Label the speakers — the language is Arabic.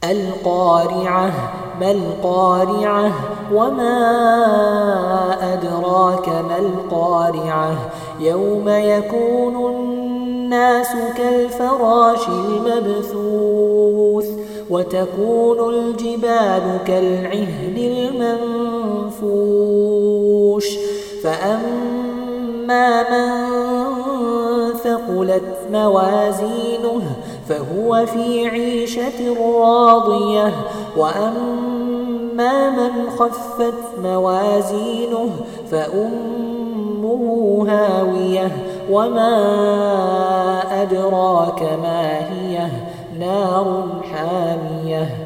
Speaker 1: القارعة ما القارعة وما أدراك ما القارعة يوم يكون الناس كالفراش المبثوث وتكون الجبال كالعهن المنفوش فأما من ثقلت موازينه فهو في عيشة راضية وأما من خفت موازينه فأمه هاوية وما أدراك ما هي نار حامية